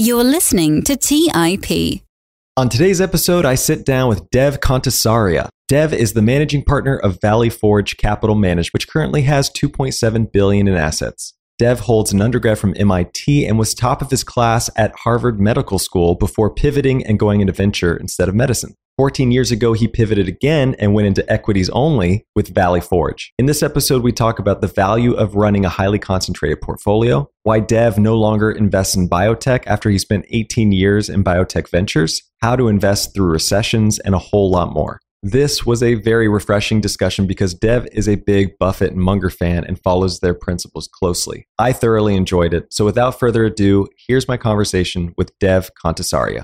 You're listening to TIP. On today's episode, I sit down with Dev Kantesaria. Dev is the managing partner of Valley Forge Capital Management, which currently has $2.7 billion in assets. Dev holds an undergrad from MIT and was top of his class at Harvard Medical School before pivoting and going into venture instead of medicine. 14 years ago, he pivoted again and went into equities only with Valley Forge. In this episode, we talk about the value of running a highly concentrated portfolio, why Dev no longer invests in biotech after he spent 18 years in biotech ventures, how to invest through recessions, and a whole lot more. This was a very refreshing discussion because Dev is a big Buffett and Munger fan and follows their principles closely. I thoroughly enjoyed it. So without further ado, here's my conversation with Dev Kantesaria.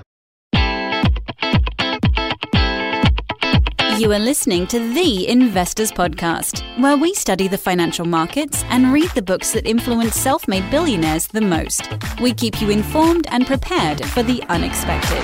You are listening to The Investors Podcast, where we study the financial markets and read the books that influence self-made billionaires the most. We keep you informed and prepared for the unexpected.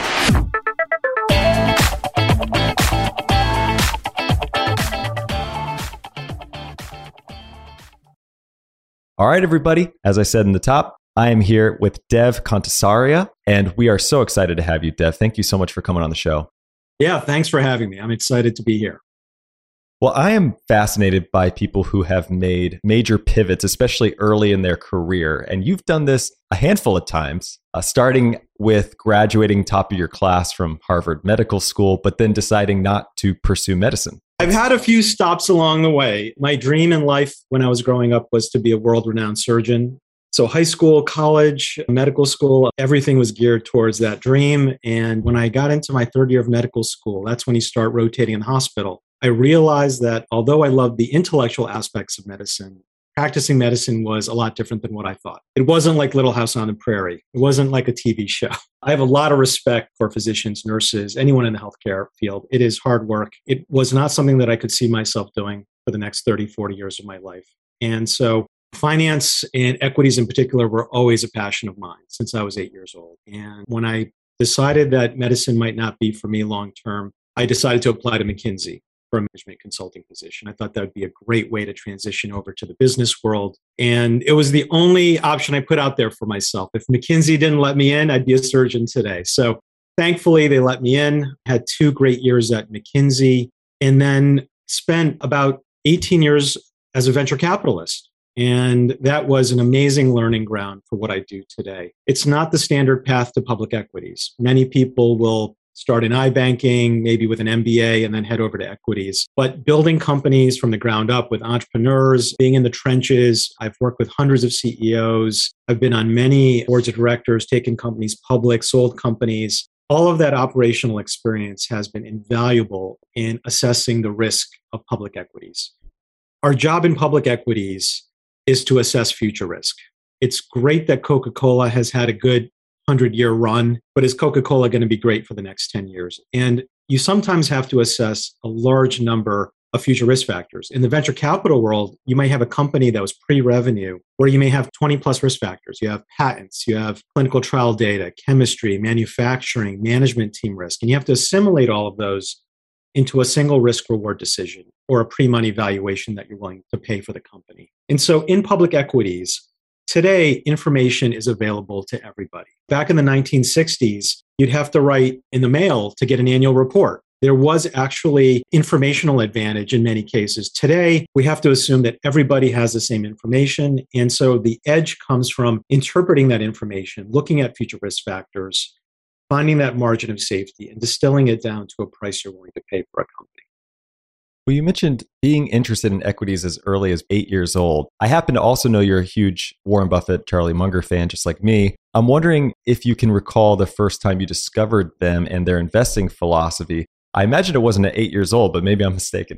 All right, everybody. As I said in the top, I am here with Dev Kantesaria, and we are so excited to have you, Dev. Thank you so much for coming on the show. Yeah, thanks for having me. I'm excited to be here. Well, I am fascinated by people who have made major pivots, especially early in their career. And you've done this a handful of times, starting with graduating top of your class from Harvard Medical School, but then deciding not to pursue medicine. I've had a few stops along the way. My dream in life when I was growing up was to be a world-renowned surgeon. So high school, college, medical school, everything was geared towards that dream. And when I got into my third year of medical school, that's when you start rotating in the hospital. I realized that although I loved the intellectual aspects of medicine, practicing medicine was a lot different than what I thought. It wasn't like Little House on the Prairie. It wasn't like a TV show. I have a lot of respect for physicians, nurses, anyone in the healthcare field. It is hard work. It was not something that I could see myself doing for the next 30, 40 years of my life. And so finance and equities in particular were always a passion of mine since I was 8 years old. And when I decided that medicine might not be for me long term, I decided to apply to McKinsey for a management consulting position. I thought that would be a great way to transition over to the business world. And it was the only option I put out there for myself. If McKinsey didn't let me in, I'd be a surgeon today. So thankfully, they let me in. Had 2 great years at McKinsey, and then spent about 18 years as a venture capitalist. And that was an amazing learning ground for what I do today. It's not the standard path to public equities. Many people will start in iBanking, maybe with an MBA, and then head over to equities. But building companies from the ground up with entrepreneurs, being in the trenches, I've worked with hundreds of CEOs. I've been on many boards of directors, taken companies public, sold companies. All of that operational experience has been invaluable in assessing the risk of public equities. Our job in public equities is to assess future risk. It's great that Coca-Cola has had a good 100-year run, but is Coca-Cola going to be great for the next 10 years? And you sometimes have to assess a large number of future risk factors. In the venture capital world, you might have a company that was pre-revenue where you may have 20 plus risk factors. You have patents, you have clinical trial data, chemistry, manufacturing, management team risk, and you have to assimilate all of those into a single risk reward decision or a pre-money valuation that you're willing to pay for the company. And so in public equities, today, information is available to everybody. Back in the 1960s, you'd have to write in the mail to get an annual report. There was actually informational advantage in many cases. Today, we have to assume that everybody has the same information. And so the edge comes from interpreting that information, looking at future risk factors, finding that margin of safety and distilling it down to a price you're willing to pay for a company. Well, you mentioned being interested in equities as early as 8 years old. I happen to also know you're a huge Warren Buffett, Charlie Munger fan, just like me. I'm wondering if you can recall the first time you discovered them and their investing philosophy. I imagine it wasn't at 8 years old, but maybe I'm mistaken.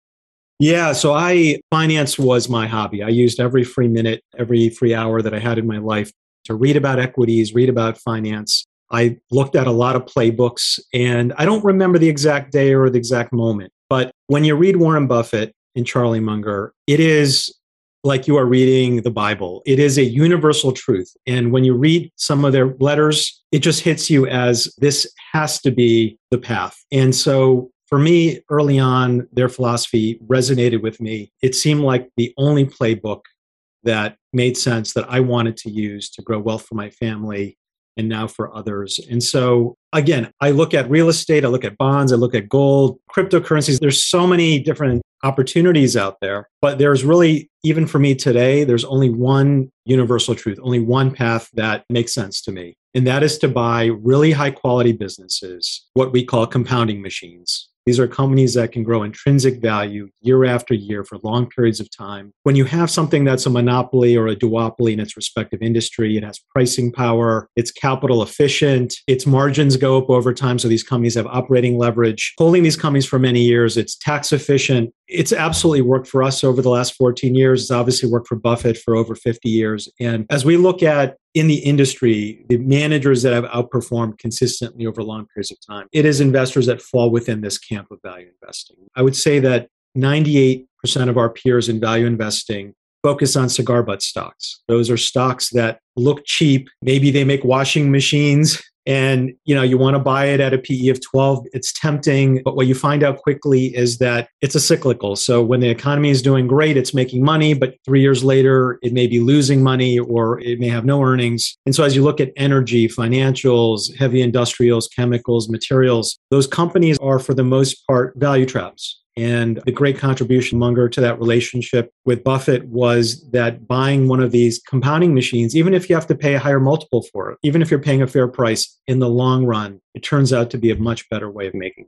Yeah, so finance was my hobby. I used every free minute, every free hour that I had in my life to read about equities, read about finance. I looked at a lot of playbooks, and I don't remember the exact day or the exact moment. But when you read Warren Buffett and Charlie Munger, it is like you are reading the Bible. It is a universal truth. And when you read some of their letters, it just hits you as this has to be the path. And so for me, early on, their philosophy resonated with me. It seemed like the only playbook that made sense that I wanted to use to grow wealth for my family and now for others. And so again, I look at real estate, I look at bonds, I look at gold, cryptocurrencies. There's so many different opportunities out there, but there's really, even for me today, there's only one universal truth, only one path that makes sense to me. And that is to buy really high quality businesses, what we call compounding machines. These are companies that can grow intrinsic value year after year for long periods of time. When you have something that's a monopoly or a duopoly in its respective industry, it has pricing power, it's capital efficient, its margins go up over time, so these companies have operating leverage. Holding these companies for many years, it's tax efficient. It's absolutely worked for us over the last 14 years. It's obviously worked for Buffett for over 50 years. And as we look at in the industry, the managers that have outperformed consistently over long periods of time, it is investors that fall within this camp of value investing. I would say that 98% of our peers in value investing focus on cigar butt stocks. Those are stocks that look cheap. Maybe they make washing machines and you want to buy it at a PE of 12. It's tempting, but what you find out quickly is that it's a cyclical. So when the economy is doing great, it's making money, but 3 years later, it may be losing money or it may have no earnings. And so as you look at energy, financials, heavy industrials, chemicals, materials, those companies are for the most part value traps. And the great contribution, Munger, to that relationship with Buffett was that buying one of these compounding machines, even if you have to pay a higher multiple for it, even if you're paying a fair price, in the long run, it turns out to be a much better way of making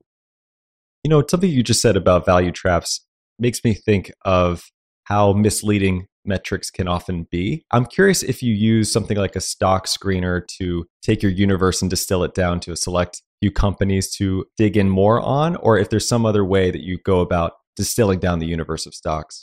it. Something you just said about value traps makes me think of how misleading metrics can often be. I'm curious if you use something like a stock screener to take your universe and distill it down to a select few companies to dig in more on, or if there's some other way that you go about distilling down the universe of stocks.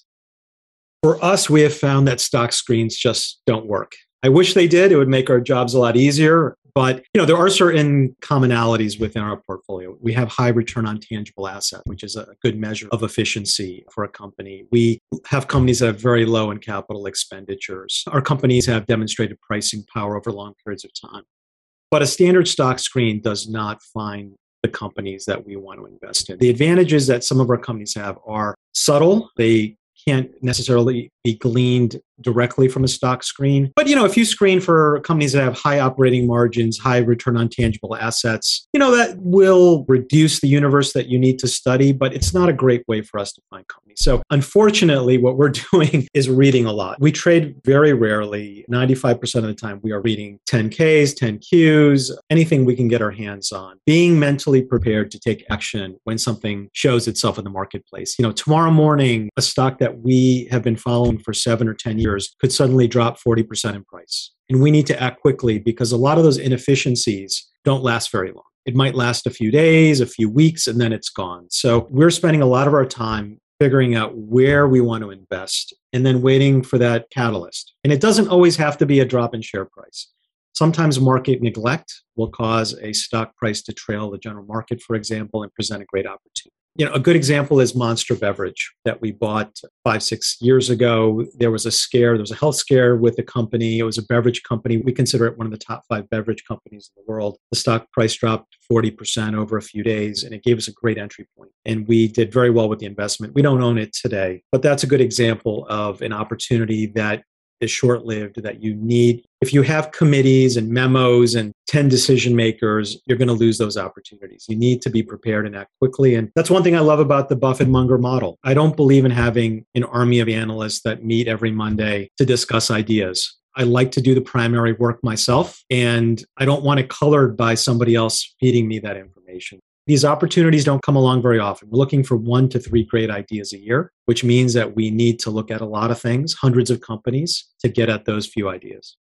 For us, we have found that stock screens just don't work. I wish they did. It would make our jobs a lot easier. But there are certain commonalities within our portfolio. We have high return on tangible asset, which is a good measure of efficiency for a company. We have companies that have very low in capital expenditures. Our companies have demonstrated pricing power over long periods of time. But a standard stock screen does not find the companies that we want to invest in. The advantages that some of our companies have are subtle. They can't necessarily be gleaned directly from a stock screen. But, if you screen for companies that have high operating margins, high return on tangible assets, that will reduce the universe that you need to study, but it's not a great way for us to find companies. So unfortunately, what we're doing is reading a lot. We trade very rarely. 95% of the time, we are reading 10Ks, 10Qs, anything we can get our hands on. Being mentally prepared to take action when something shows itself in the marketplace. Tomorrow morning, a stock that we have been following for 7 or 10 years could suddenly drop 40% in price. And we need to act quickly because a lot of those inefficiencies don't last very long. It might last a few days, a few weeks, and then it's gone. So we're spending a lot of our time figuring out where we want to invest and then waiting for that catalyst. And it doesn't always have to be a drop in share price. Sometimes market neglect will cause a stock price to trail the general market, for example, and present a great opportunity. A good example is Monster Beverage that we bought 5-6 years ago. There was a health scare with the company. It was a beverage company. We consider it one of the top 5 beverage companies in the world. The stock price dropped 40% over a few days, and it gave us a great entry point. And we did very well with the investment. We don't own it today, but that's a good example of an opportunity that is short-lived that you need. If you have committees and memos and 10 decision makers, you're going to lose those opportunities. You need to be prepared and act quickly. And that's one thing I love about the Buffett Munger model. I don't believe in having an army of analysts that meet every Monday to discuss ideas. I like to do the primary work myself, and I don't want it colored by somebody else feeding me that information. These opportunities don't come along very often. We're looking for 1 to 3 great ideas a year, which means that we need to look at a lot of things, hundreds of companies, to get at those few ideas.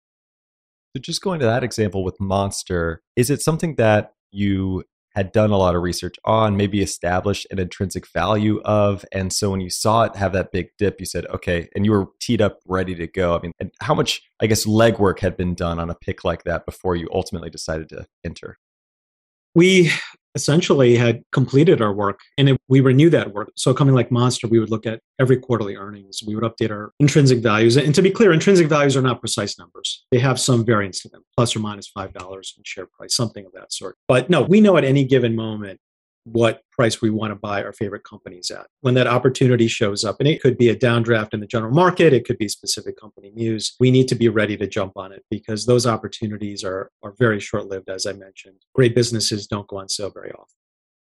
So just going to that example with Monster, is it something that you had done a lot of research on, maybe established an intrinsic value of, and so when you saw it have that big dip, you said, okay, and you were teed up, ready to go? And how much, legwork had been done on a pick like that before you ultimately decided to enter? We essentially had completed our work and we renew that work. So a company like Monster, we would look at every quarterly earnings. We would update our intrinsic values. And to be clear, intrinsic values are not precise numbers. They have some variance to them, plus or minus $5 in share price, something of that sort. But no, we know at any given moment what price we want to buy our favorite companies at. When that opportunity shows up, and it could be a downdraft in the general market, it could be specific company news, we need to be ready to jump on it because those opportunities are very short-lived, as I mentioned. Great businesses don't go on sale very often.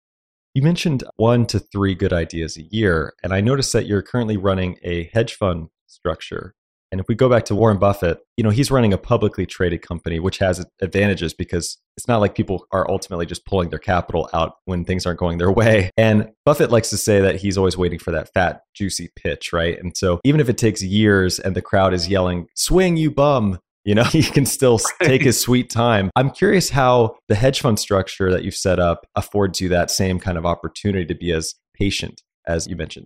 You mentioned 1 to 3 good ideas a year, and I noticed that you're currently running a hedge fund structure. And if we go back to Warren Buffett, he's running a publicly traded company, which has advantages because it's not like people are ultimately just pulling their capital out when things aren't going their way. And Buffett likes to say that he's always waiting for that fat, juicy pitch, right? And so even if it takes years and the crowd is yelling, "Swing, you bum," he can still take his sweet time. I'm curious how the hedge fund structure that you've set up affords you that same kind of opportunity to be as patient as you mentioned.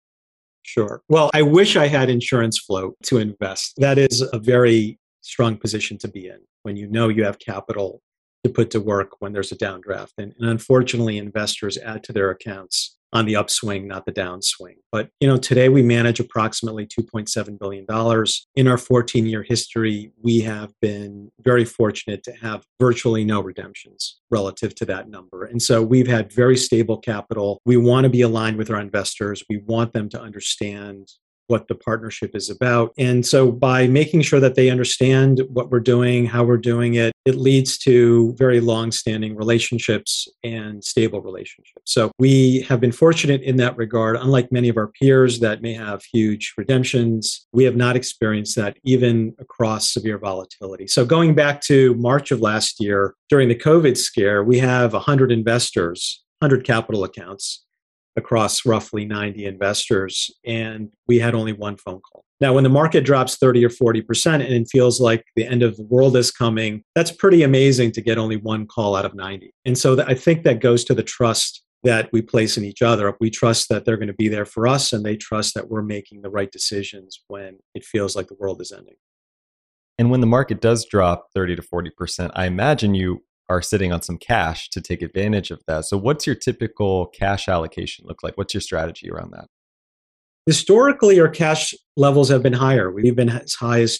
Sure. Well, I wish I had insurance float to invest. That is a very strong position to be in when you have capital to put to work when there's a downdraft. And unfortunately, investors add to their accounts on the upswing, not the downswing. But, today we manage approximately $2.7 billion. In our 14-year history, we have been very fortunate to have virtually no redemptions relative to that number. And so we've had very stable capital. We want to be aligned with our investors. We want them to understand what the partnership is about. And so by making sure that they understand what we're doing, how we're doing it, it leads to very long-standing relationships and stable relationships. So we have been fortunate in that regard. Unlike many of our peers that may have huge redemptions, we have not experienced that even across severe volatility. So going back to March of last year, during the COVID scare, we have 100 investors, 100 capital accounts across roughly 90 investors, and we had only one phone call. Now, when the market drops 30 or 40% and it feels like the end of the world is coming, that's pretty amazing to get only one call out of 90. And so I think that goes to the trust that we place in each other. We trust that they're going to be there for us, and they trust that we're making the right decisions when it feels like the world is ending. And when the market does drop 30 to 40%, I imagine you are sitting on some cash to take advantage of that. So what's your typical cash allocation look like? What's your strategy around that? Historically, our cash levels have been higher. We've been as high as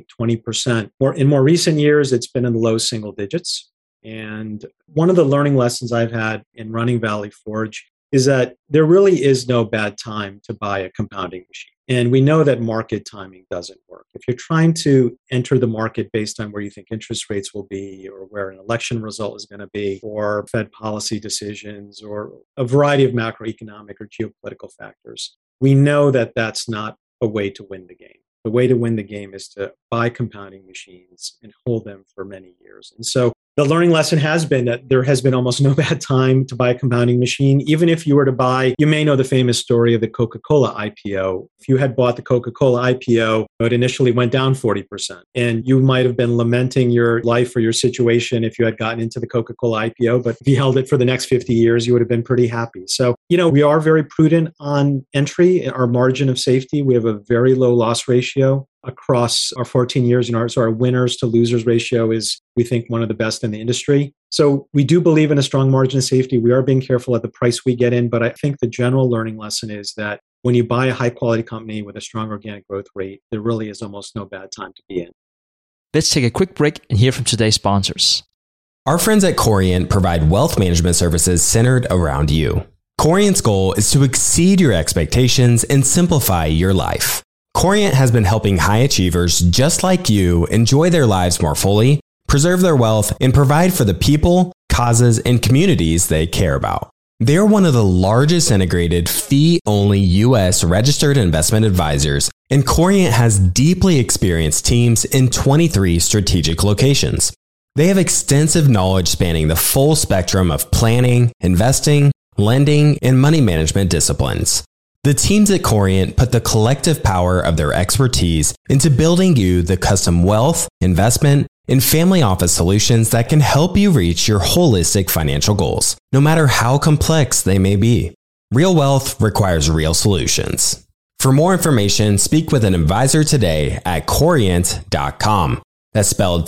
20%. In more recent years, it's been in the low single digits. And one of the learning lessons I've had in running Valley Forge is that there really is no bad time to buy a compounding machine. And we know that market timing doesn't work. If you're trying to enter the market based on where you think interest rates will be, or where an election result is going to be, or Fed policy decisions, or a variety of macroeconomic or geopolitical factors, we know that that's not a way to win the game. The way to win the game is to buy compounding machines and hold them for many years. And so the learning lesson has been that there has been almost no bad time to buy a compounding machine. Even if you were to buy, you may know the famous story of the Coca-Cola IPO. If you had bought the Coca-Cola IPO, it initially went down 40%. And you might have been lamenting your life or your situation if you had gotten into the Coca-Cola IPO. But if you held it for the next 50 years, you would have been pretty happy. So, we are very prudent on entry. Our margin of safety, we have a very low loss ratio across our 14 years. So our winners to losers ratio is, we think, one of the best in the industry. So we do believe in a strong margin of safety. We are being careful at the price we get in, but I think the general learning lesson is that when you buy a high quality company with a strong organic growth rate, there really is almost no bad time to be in. Let's take a quick break and hear from today's sponsors. Our friends at Corient provide wealth management services centered around you. Corient's goal is to exceed your expectations and simplify your life. Corient has been helping high achievers just like you enjoy their lives more fully, preserve their wealth, and provide for the people, causes, and communities they care about. They're one of the largest integrated fee-only U.S. registered investment advisors, and Corient has deeply experienced teams in 23 strategic locations. They have extensive knowledge spanning the full spectrum of planning, investing, lending, and money management disciplines. The teams at Corient put the collective power of their expertise into building you the custom wealth, investment, and family office solutions that can help you reach your holistic financial goals, no matter how complex they may be. Real wealth requires real solutions. For more information, speak with an advisor today at Corient.com. That's spelled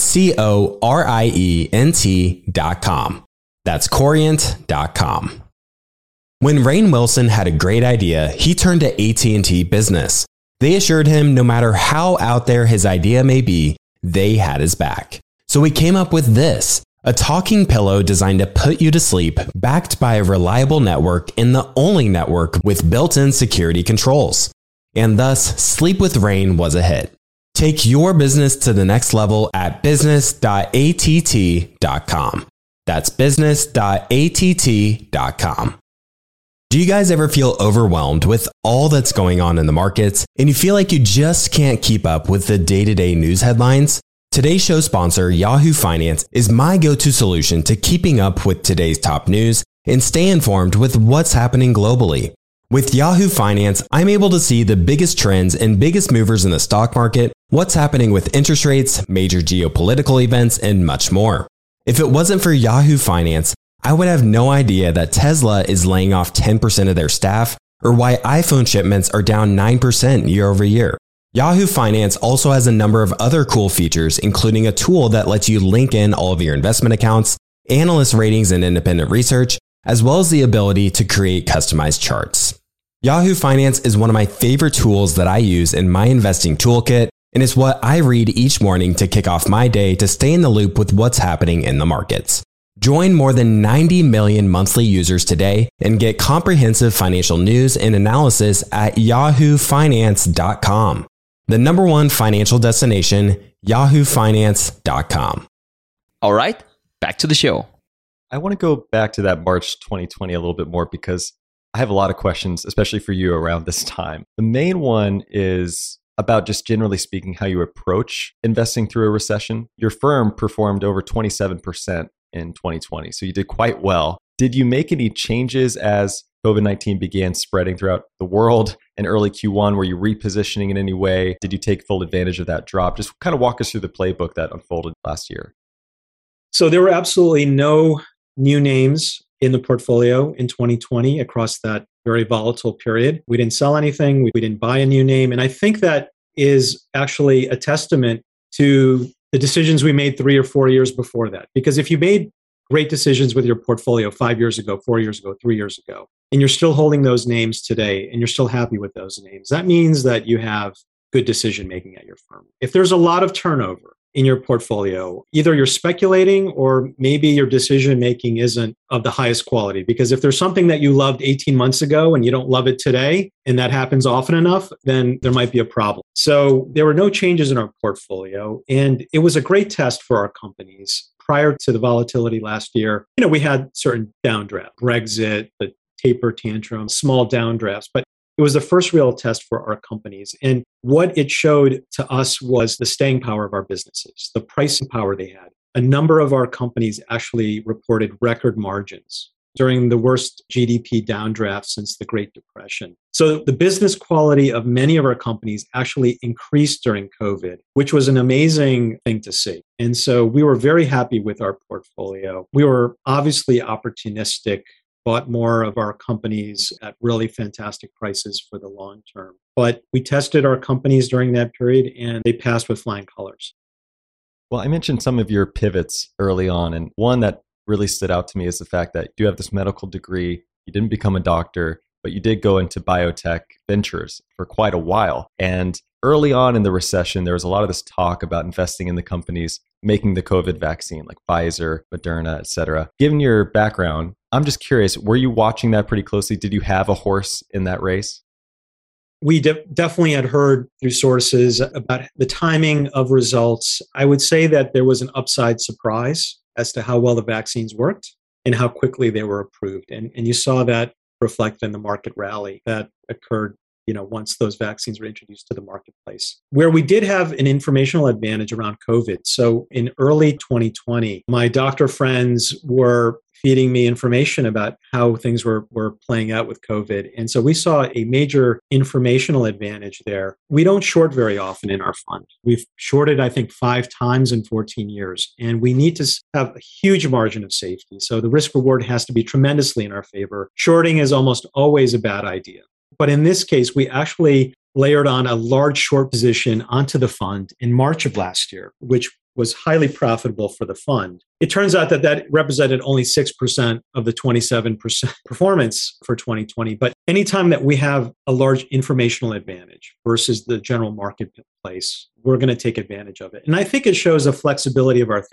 Corient.com. That's Corient.com. When Rainn Wilson had a great idea, he turned to AT&T Business. They assured him no matter how out there his idea may be, they had his back. So he came up with this, A talking pillow designed to put you to sleep, backed by a reliable network and the only network with built-in security controls. And thus, Sleep with Rain was a hit. Take your business to the next level at business.att.com. That's business.att.com. Do you guys ever feel overwhelmed with all that's going on in the markets and you feel like you just can't keep up with the day-to-day news headlines? Today's show sponsor, Yahoo Finance, is my go-to solution to keeping up with today's top news and stay informed with what's happening globally. With Yahoo Finance, I'm able to see the biggest trends and biggest movers in the stock market, what's happening with interest rates, major geopolitical events, and much more. If it wasn't for Yahoo Finance, I would have no idea that Tesla is laying off 10% of their staff or why iPhone shipments are down 9% year over year. Yahoo Finance also has a number of other cool features, including a tool that lets you link in all of your investment accounts, analyst ratings and independent research, as well as the ability to create customized charts. Yahoo Finance is one of my favorite tools that I use in my investing toolkit, and it's what I read each morning to kick off my day to stay in the loop with what's happening in the markets. Join more than 90 million monthly users today and get comprehensive financial news and analysis at yahoofinance.com. The number one financial destination, yahoofinance.com. All right, back to the show. I want to go back to that March 2020 a little bit more because I have a lot of questions, especially for you around this time. The main one is about just generally speaking, how you approach investing through a recession. Your firm performed over 27% in 2020, so you did quite well. Did you make any changes as COVID-19 began spreading throughout the world in early Q1? Were you repositioning in any way? Did you take full advantage of that drop? Just kind of walk us through the playbook that unfolded last year. So there were absolutely no new names in the portfolio in 2020 across that very volatile period. We didn't sell anything. We didn't buy a new name. And I think that is actually a testament to the decisions we made 3 or 4 years before that. Because if you made great decisions with your portfolio 5 years ago, 4 years ago, 3 years ago, and you're still holding those names today and you're still happy with those names, that means that you have good decision making at your firm. If there's a lot of turnover in your portfolio, either you're speculating or maybe your decision making isn't of the highest quality. Because if there's something that you loved 18 months ago and you don't love it today, and that happens often enough, then there might be a problem. So there were no changes in our portfolio, and it was a great test for our companies. Prior to the volatility last year, we had certain downdraft, Brexit, the taper tantrum, small downdrafts, but it was the first real test for our companies. And what it showed to us was the staying power of our businesses, the pricing power they had. A number of our companies actually reported record margins during the worst GDP downdraft since the Great Depression. So the business quality of many of our companies actually increased during COVID, which was an amazing thing to see. And so we were very happy with our portfolio. We were obviously opportunistic, bought more of our companies at really fantastic prices for the long term. But we tested our companies during that period and they passed with flying colors. Well, I mentioned some of your pivots early on, and one that really stood out to me is the fact that you have this medical degree, you didn't become a doctor, but you did go into biotech ventures for quite a while. And early on in the recession, there was a lot of this talk about investing in the companies making the COVID vaccine, like Pfizer, Moderna, et cetera. Given your background, I'm just curious, were you watching that pretty closely? Did you have a horse in that race? We definitely had heard through sources about the timing of results. I would say that there was an upside surprise as to how well the vaccines worked and how quickly they were approved. And you saw that reflected in the market rally that occurred once those vaccines were introduced to the marketplace. Where we did have an informational advantage around COVID. So in early 2020, my doctor friends were feeding me information about how things were playing out with COVID. And so we saw a major informational advantage there. We don't short very often in our fund. We've shorted, I think, 5 times in 14 years. And we need to have a huge margin of safety. So the risk reward has to be tremendously in our favor. Shorting is almost always a bad idea. But in this case, we actually layered on a large short position onto the fund in March of last year, which was highly profitable for the fund. It turns out that represented only 6% of the 27% performance for 2020. But anytime that we have a large informational advantage versus the general marketplace, we're going to take advantage of it. And I think it shows the flexibility of our thinking.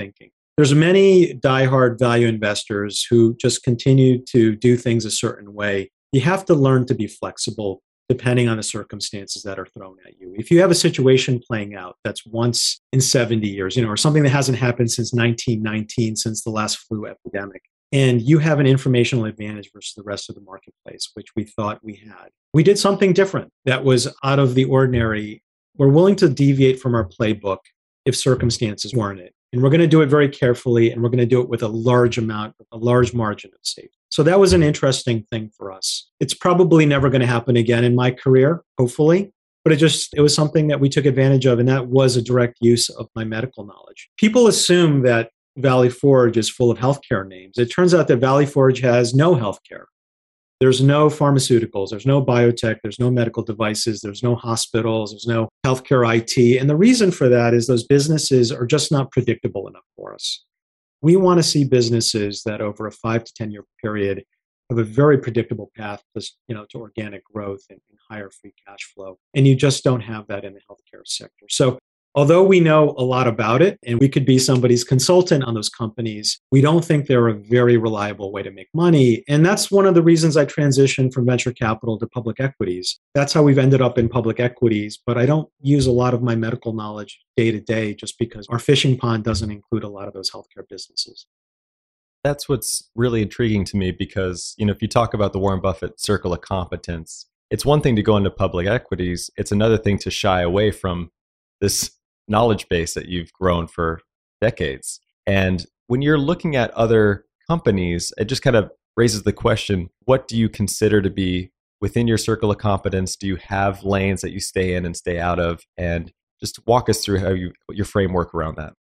There's many diehard value investors who just continue to do things a certain way. You have to learn to be flexible depending on the circumstances that are thrown at you. If you have a situation playing out that's once in 70 years, or something that hasn't happened since 1919, since the last flu epidemic, and you have an informational advantage versus the rest of the marketplace, which we thought we had. We did something different that was out of the ordinary. We're willing to deviate from our playbook if circumstances warrant it. And we're going to do it very carefully, and we're going to do it with a large margin of safety. So that was an interesting thing for us. It's probably never going to happen again in my career, hopefully, but it was something that we took advantage of, and that was a direct use of my medical knowledge. People assume that Valley Forge is full of healthcare names. It turns out that Valley Forge has no healthcare. There's no pharmaceuticals, there's no biotech, there's no medical devices, there's no hospitals, there's no healthcare IT. And the reason for that is those businesses are just not predictable enough for us. We want to see businesses that over a 5 to 10 year period have a very predictable path to organic growth and higher free cash flow. And you just don't have that in the healthcare sector. So although we know a lot about it and we could be somebody's consultant on those companies, we don't think they're a very reliable way to make money. And that's one of the reasons I transitioned from venture capital to public equities. That's how we've ended up in public equities. But I don't use a lot of my medical knowledge day to day just because our fishing pond doesn't include a lot of those healthcare businesses. That's what's really intriguing to me because, if you talk about the Warren Buffett circle of competence, it's one thing to go into public equities. It's another thing to shy away from this knowledge base that you've grown for decades. And when you're looking at other companies, it just kind of raises the question, what do you consider to be within your circle of competence? Do you have lanes that you stay in and stay out of? And just walk us through your framework around that.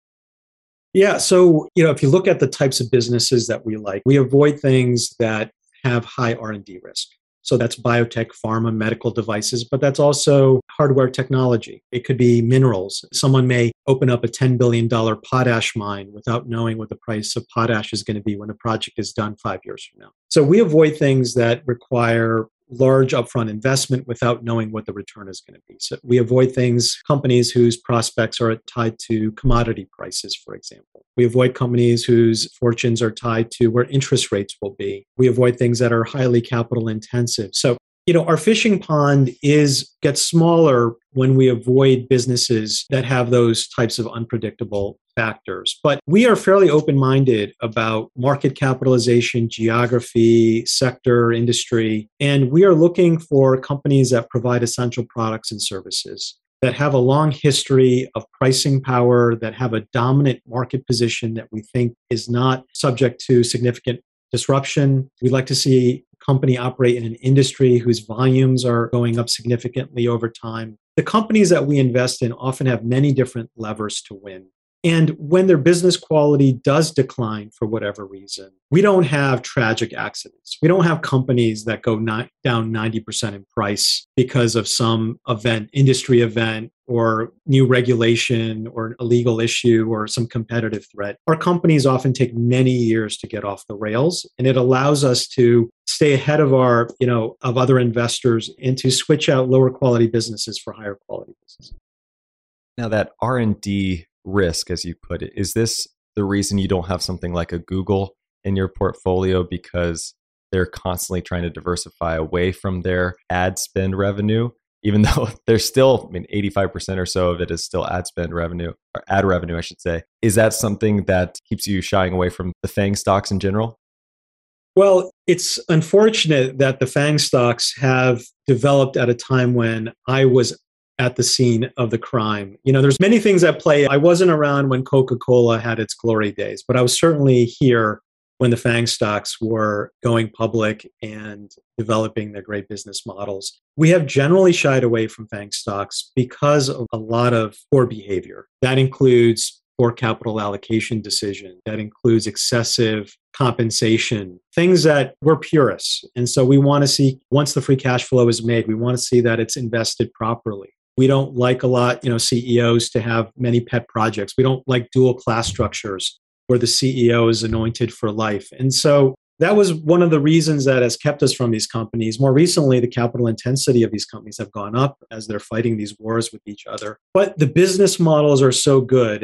Yeah. So, if you look at the types of businesses that we like, we avoid things that have high R&D risk. So that's biotech, pharma, medical devices, but that's also hardware technology. It could be minerals. Someone may open up a $10 billion potash mine without knowing what the price of potash is going to be when the project is done 5 years from now. So we avoid things that require large upfront investment without knowing what the return is going to be. So we avoid companies whose prospects are tied to commodity prices, for example. We avoid companies whose fortunes are tied to where interest rates will be. We avoid things that are highly capital intensive. So, our fishing pond gets smaller when we avoid businesses that have those types of unpredictable factors. But we are fairly open-minded about market capitalization, geography, sector, industry, and we are looking for companies that provide essential products and services, that have a long history of pricing power, that have a dominant market position that we think is not subject to significant disruption. We'd like to see a company operate in an industry whose volumes are going up significantly over time. The companies that we invest in often have many different levers to win. And when their business quality does decline for whatever reason, we don't have tragic accidents. We don't have companies that go down 90% in price because of some industry event, or new regulation, or a legal issue, or some competitive threat. Our companies often take many years to get off the rails, and it allows us to stay ahead of of other investors and to switch out lower quality businesses for higher quality businesses. Now that R&D risk, as you put it, is this the reason you don't have something like a Google in your portfolio, because they're constantly trying to diversify away from their ad spend revenue, even though there's still, 85% or so of it is still ad spend revenue, or ad revenue, I should say. Is that something that keeps you shying away from the FANG stocks in general? Well, it's unfortunate that the FANG stocks have developed at a time when I was at the scene of the crime. There's many things at play. I wasn't around when Coca-Cola had its glory days, but I was certainly here when the FANG stocks were going public and developing their great business models. We have generally shied away from FANG stocks because of a lot of poor behavior. That includes poor capital allocation decision. That includes excessive compensation, things that we're purists. And so we want to see, once the free cash flow is made, we want to see that it's invested properly. We don't like a lot, CEOs to have many pet projects. We don't like dual class structures where the CEO is anointed for life. And so that was one of the reasons that has kept us from these companies. More recently, the capital intensity of these companies have gone up as they're fighting these wars with each other. But the business models are so good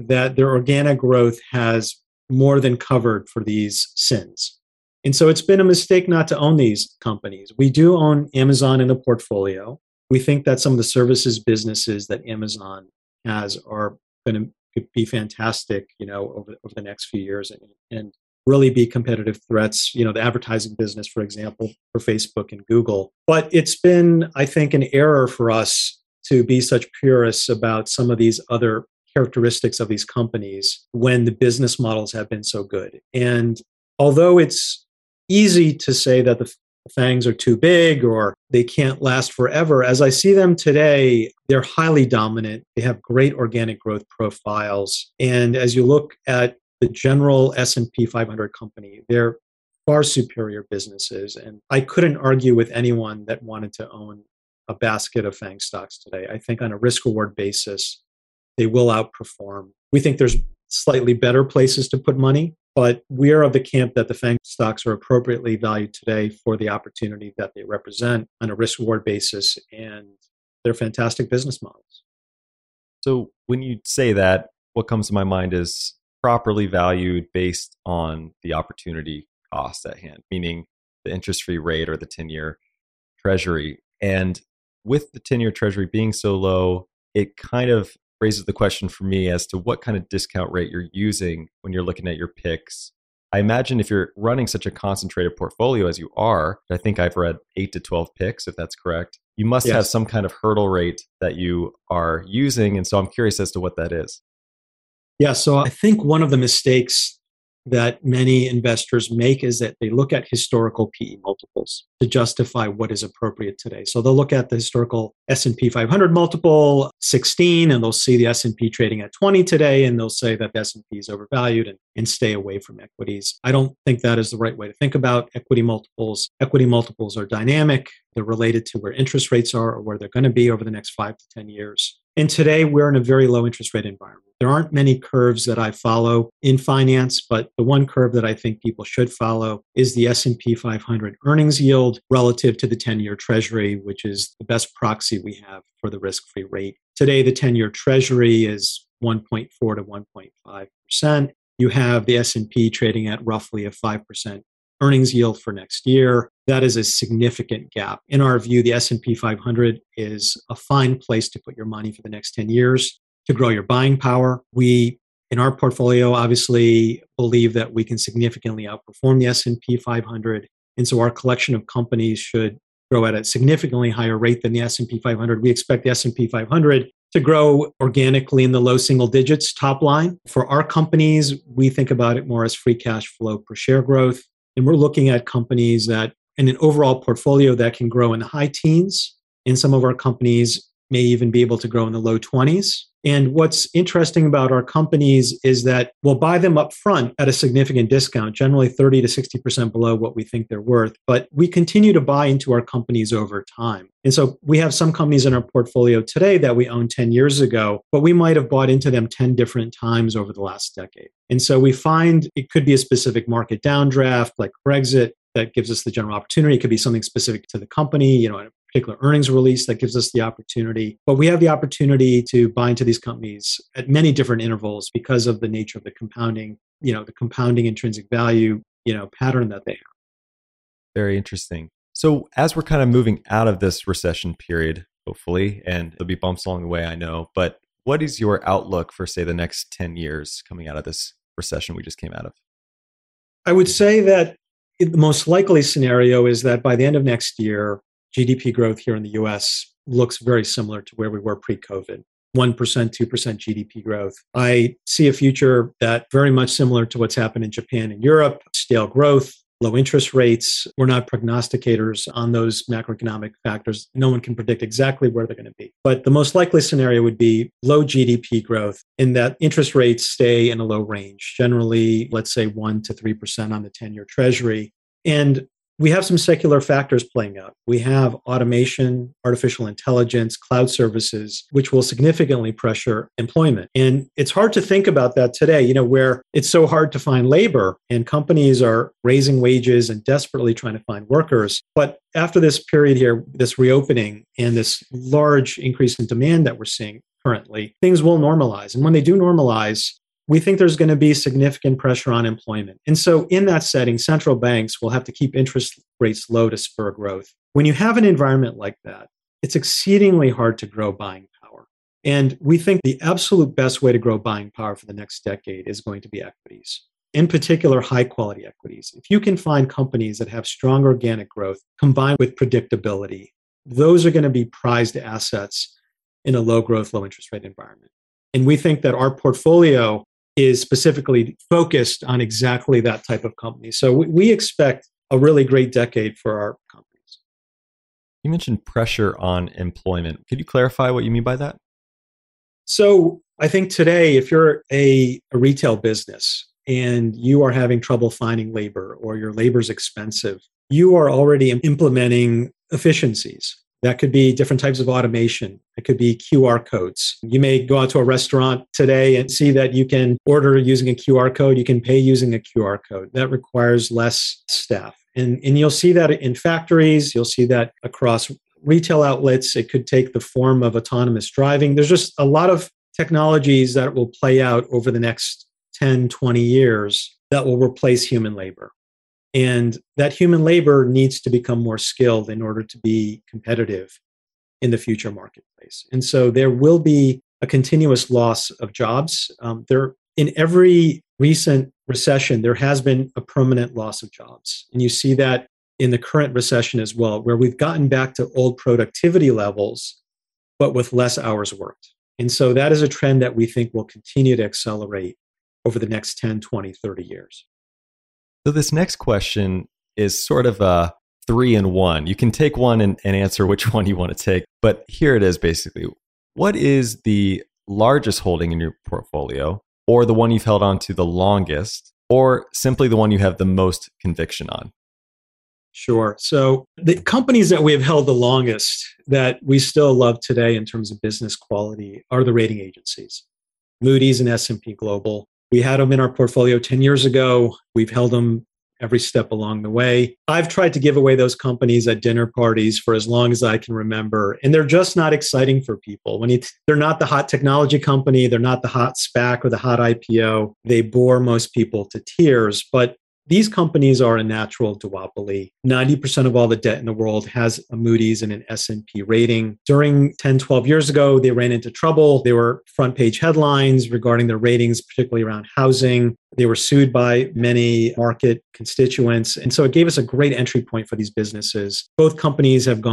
that their organic growth has more than covered for these sins. And so it's been a mistake not to own these companies. We do own Amazon in the portfolio. We think that some of the services businesses that Amazon has are going to be fantastic, over the next few years and really be competitive threats, the advertising business, for example, for Facebook and Google. But it's been, I think, an error for us to be such purists about some of these other characteristics of these companies when the business models have been so good. And although it's easy to say that the FANGs are too big or they can't last forever, as I see them today, they're highly dominant. They have great organic growth profiles. And as you look at the general S&P 500 company, they're far superior businesses. And I couldn't argue with anyone that wanted to own a basket of FANG stocks today. I think on a risk-reward basis, they will outperform. We think there's slightly better places to put money, but we are of the camp that the FANG stocks are appropriately valued today for the opportunity that they represent on a risk-reward basis, and they're fantastic business models. So when you say that, what comes to my mind is properly valued based on the opportunity cost at hand, meaning the interest-free rate or the 10-year treasury. And with the 10-year treasury being so low, it kind of raises the question for me as to what kind of discount rate you're using when you're looking at your picks. I imagine if you're running such a concentrated portfolio as you are, I think I've read 8 to 12 picks, if that's correct, you must have some kind of hurdle rate that you are using. And so I'm curious as to what that is. Yeah, so I think one of the mistakes that many investors make is that they look at historical PE multiples to justify what is appropriate today. So they'll look at the historical S&P 500 multiple, 16, and they'll see the S&P trading at 20 today, and they'll say that the S&P is overvalued and stay away from equities. I don't think that is the right way to think about equity multiples. Equity multiples are dynamic. They're related to where interest rates are or where they're going to be over the next 5 to 10 years. And today, we're in a very low interest rate environment. There aren't many curves that I follow in finance, but the one curve that I think people should follow is the S&P 500 earnings yield relative to the 10-year treasury, which is the best proxy we have for the risk-free rate. Today, the 10-year treasury is 1.4 to 1.5%. You have the S&P trading at roughly a 5% earnings yield for next year. That is a significant gap. In our view, the S&P 500 is a fine place to put your money for the next 10 years to grow your buying power. We, in our portfolio, obviously believe that we can significantly outperform the S&P 500. And so our collection of companies should grow at a significantly higher rate than the S&P 500. We expect the S&P 500 to grow organically in the low single digits top line. For our companies, we think about it more as free cash flow per share growth. And we're looking at companies that in an overall portfolio that can grow in the high teens. And some of our companies may even be able to grow in the low 20s. And what's interesting about our companies is that we'll buy them up front at a significant discount, generally 30 to 60% below what we think they're worth. But we continue to buy into our companies over time. And so we have some companies in our portfolio today that we owned 10 years ago, but we might have bought into them 10 different times over the last decade. And so we find it could be a specific market downdraft like Brexit that gives us the general opportunity. It could be something specific to the company, a particular earnings release that gives us the opportunity. But we have the opportunity to buy into these companies at many different intervals because of the nature of the compounding, the compounding intrinsic value, pattern that they have. Very interesting. So as we're kind of moving out of this recession period, hopefully, and there'll be bumps along the way, I know, but what is your outlook for, say, the next 10 years coming out of this recession we just came out of? I would say that the most likely scenario is that by the end of next year, GDP growth here in the US looks very similar to where we were pre-COVID. 1%, 2% GDP growth. I see a future that very much similar to what's happened in Japan and Europe, stale growth, low interest rates. We're not prognosticators on those macroeconomic factors. No one can predict exactly where they're going to be. But the most likely scenario would be low GDP growth in that interest rates stay in a low range, generally, let's say 1 to 3% on the 10-year treasury. And we have some secular factors playing out. We have automation, artificial intelligence, cloud services, which will significantly pressure employment. And it's hard to think about that today, where it's so hard to find labor and companies are raising wages and desperately trying to find workers. But after this period here, this reopening and this large increase in demand that we're seeing, currently, things will normalize. And when they do normalize, we think there's going to be significant pressure on employment. And so in that setting, central banks will have to keep interest rates low to spur growth. When you have an environment like that, it's exceedingly hard to grow buying power. And we think the absolute best way to grow buying power for the next decade is going to be equities, in particular, high quality equities. If you can find companies that have strong organic growth combined with predictability, those are going to be prized assets in a low growth, low interest rate environment. And we think that our portfolio is specifically focused on exactly that type of company. So we expect a really great decade for our companies. You mentioned pressure on employment. Could you clarify what you mean by that? So I think today, if you're a retail business and you are having trouble finding labor or your labor is expensive, you are already implementing efficiencies. That could be different types of automation. It could be QR codes. You may go out to a restaurant today and see that you can order using a QR code. You can pay using a QR code. That requires less staff. And you'll see that in factories. You'll see that across retail outlets. It could take the form of autonomous driving. There's just a lot of technologies that will play out over the next 10, 20 years that will replace human labor. And that human labor needs to become more skilled in order to be competitive in the future marketplace. And so there will be a continuous loss of jobs. In every recent recession, there has been a permanent loss of jobs. And you see that in the current recession as well, where we've gotten back to old productivity levels, but with less hours worked. And so that is a trend that we think will continue to accelerate over the next 10, 20, 30 years. So this next question is sort of a 3-in-1. You can take one and answer which one you want to take. But here it is basically. What is the largest holding in your portfolio, or the one you've held on to the longest, or simply the one you have the most conviction on? Sure. So the companies that we have held the longest that we still love today in terms of business quality are the rating agencies, Moody's and S&P Global. We had them in our portfolio 10 years ago. We've held them every step along the way. I've tried to give away those companies at dinner parties for as long as I can remember, and they're just not exciting for people. They're not the hot technology company, they're not the hot SPAC or the hot IPO. They bore most people to tears, but these companies are a natural duopoly. 90% of all the debt in the world has a Moody's and an S&P rating. During 10, 12 years ago, they ran into trouble. They were front page headlines regarding their ratings, particularly around housing. They were sued by many market constituents. And so it gave us a great entry point for these businesses. Both companies are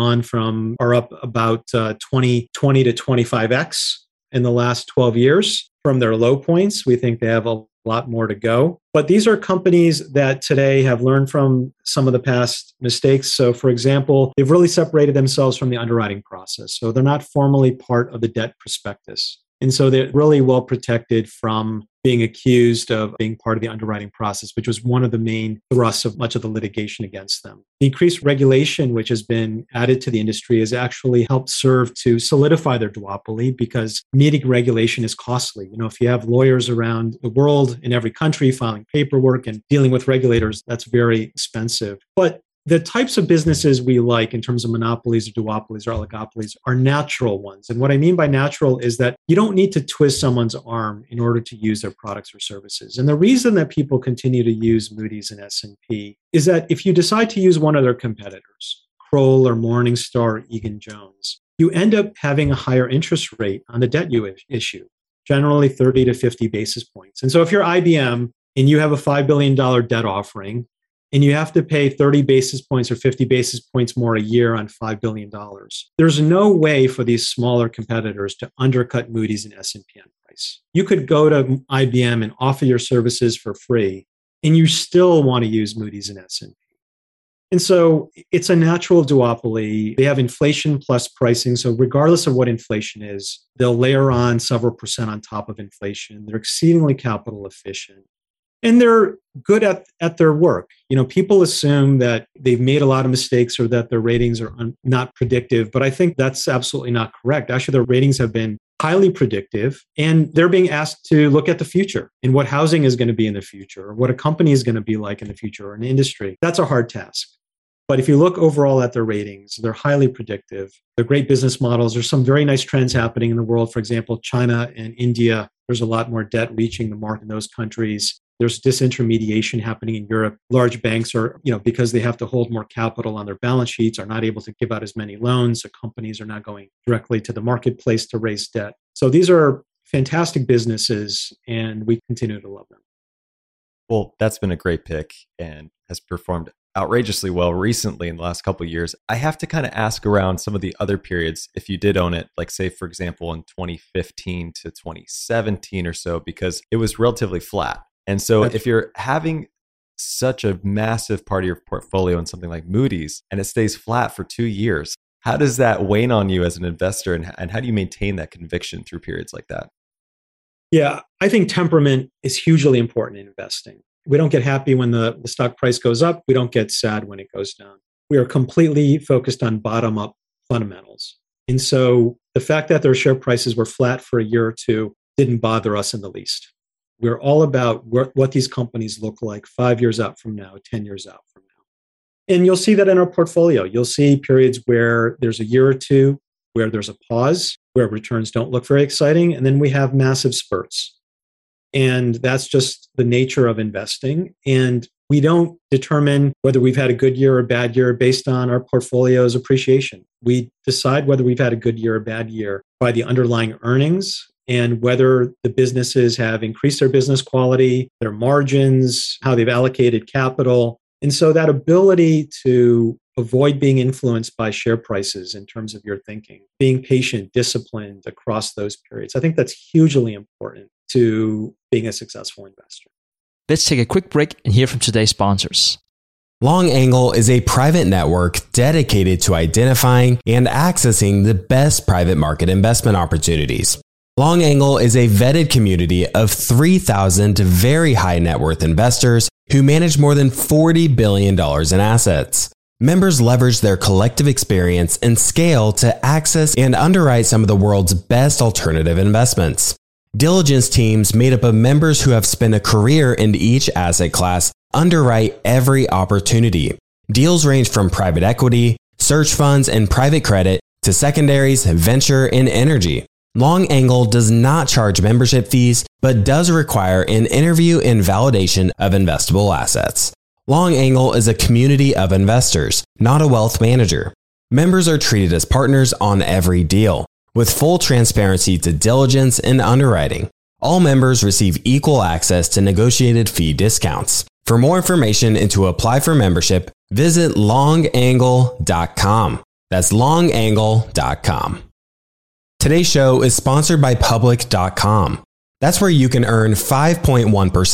up about 20 to 25x in the last 12 years from their low points. We think they have a lot more to go. But these are companies that today have learned from some of the past mistakes. So for example, they've really separated themselves from the underwriting process. So they're not formally part of the debt prospectus. And so they're really well protected from being accused of being part of the underwriting process, which was one of the main thrusts of much of the litigation against them. The increased regulation, which has been added to the industry, has actually helped serve to solidify their duopoly because meeting regulation is costly. If you have lawyers around the world in every country filing paperwork and dealing with regulators, that's very expensive. But the types of businesses we like in terms of monopolies or duopolies or oligopolies are natural ones. And what I mean by natural is that you don't need to twist someone's arm in order to use their products or services. And the reason that people continue to use Moody's and S&P is that if you decide to use one of their competitors, Kroll or Morningstar or Egan-Jones, you end up having a higher interest rate on the debt you issue, generally 30 to 50 basis points. And so if you're IBM and you have a $5 billion debt offering, and you have to pay 30 basis points or 50 basis points more a year on $5 billion. There's no way for these smaller competitors to undercut Moody's and S&P on price. You could go to IBM and offer your services for free, and you still want to use Moody's and S&P. And so it's a natural duopoly. They have inflation plus pricing. So regardless of what inflation is, they'll layer on several percent on top of inflation. They're exceedingly capital efficient. And they're good at their work. People assume that they've made a lot of mistakes or that their ratings are not predictive, but I think that's absolutely not correct. Actually, their ratings have been highly predictive, and they're being asked to look at the future and what housing is going to be in the future, or what a company is going to be like in the future, or an industry. That's a hard task. But if you look overall at their ratings, they're highly predictive. They're great business models. There's some very nice trends happening in the world. For example, China and India, there's a lot more debt reaching the market in those countries. There's disintermediation happening in Europe. Large banks are, because they have to hold more capital on their balance sheets, are not able to give out as many loans. So companies are not going directly to the marketplace to raise debt. So these are fantastic businesses, and we continue to love them. Well, that's been a great pick and has performed outrageously well recently in the last couple of years. I have to kind of ask around some of the other periods, if you did own it, like say, for example, in 2015 to 2017 or so, because it was relatively flat. And so if you're having such a massive part of your portfolio in something like Moody's and it stays flat for 2 years, how does that wane on you as an investor, and how do you maintain that conviction through periods like that? Yeah, I think temperament is hugely important in investing. We don't get happy when the stock price goes up. We don't get sad when it goes down. We are completely focused on bottom-up fundamentals. And so the fact that their share prices were flat for a year or two didn't bother us in the least. We're all about what these companies look like 5 years out from now, 10 years out from now. And you'll see that in our portfolio. You'll see periods where there's a year or two where there's a pause, where returns don't look very exciting, and then we have massive spurts. And that's just the nature of investing. And we don't determine whether we've had a good year or a bad year based on our portfolio's appreciation. We decide whether we've had a good year or a bad year by the underlying earnings and whether the businesses have increased their business quality, their margins, how they've allocated capital. And so that ability to avoid being influenced by share prices in terms of your thinking, being patient, disciplined across those periods, I think that's hugely important to being a successful investor. Let's take a quick break and hear from today's sponsors. Long Angle is a private network dedicated to identifying and accessing the best private market investment opportunities. Long Angle is a vetted community of 3,000 very high net worth investors who manage more than $40 billion in assets. Members leverage their collective experience and scale to access and underwrite some of the world's best alternative investments. Diligence teams made up of members who have spent a career in each asset class underwrite every opportunity. Deals range from private equity, search funds, and private credit to secondaries, venture, and energy. Long Angle does not charge membership fees, but does require an interview and validation of investable assets. Long Angle is a community of investors, not a wealth manager. Members are treated as partners on every deal, with full transparency to diligence and underwriting. All members receive equal access to negotiated fee discounts. For more information and to apply for membership, visit longangle.com. That's longangle.com. Today's show is sponsored by Public.com. That's where you can earn 5.1%